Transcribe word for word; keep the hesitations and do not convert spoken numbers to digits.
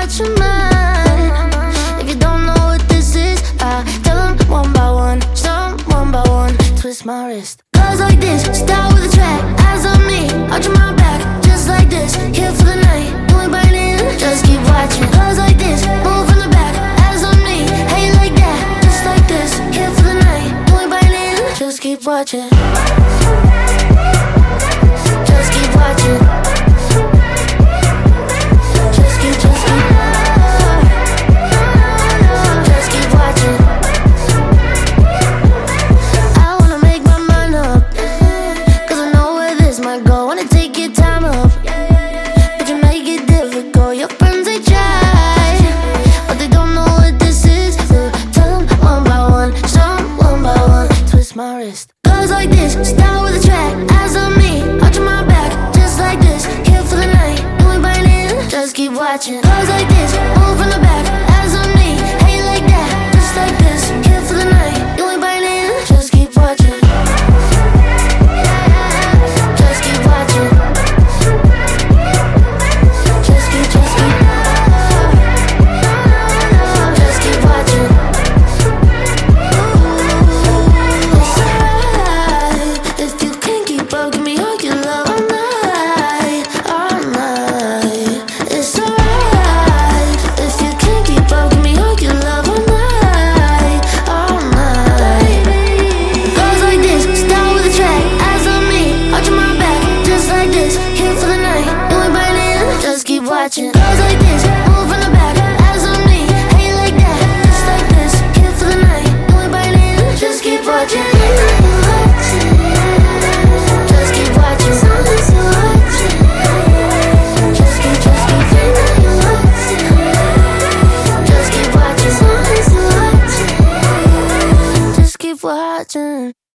out your mind. If you don't know what this is, I tell them one by one, some one by one. Twist my wrist. Goes like this, start with a track. Eyes on me, arching my back, just like this. Here for the night, doing burning, just keep watching. Goes like this, move from the back. Eyes on me, how you like that? Just like this, here for the night, doing burning, just keep watching. Just keep watching. Just keep, just keep. Just keep watching. I wanna make my mind up, cause I know where this might go. Wanna take your time up, but you make it difficult. Your friends, they try, but they don't know what this is. So tell them one by one, some one by one. Twist my wrist. Goes like this, start with a track. Eyes on me, arching my back, just like this. Here for the night, doing burning, just keep watching. Goes like this, move from the back. Eyes on me, how you like that? Just like this, here for the night, doing burning, just keep watching. Just keep watching. Just keep, just keep. Just keep watching. It's alright if you can't keep up, give me all your love all night, all night. It's alright if you can't keep up, give me all your love all night, all night. Goes like this, start with a track. Eyes on me, arching my back, just like this. Here for the night, doing burning, just keep watching. Goes like this, move from the back. Eyes on me, how you like that? Just like this, here for the night, doing burning, just keep watching. Just keep watching. Just keep, just keep. Just keep watching. Just keep watching.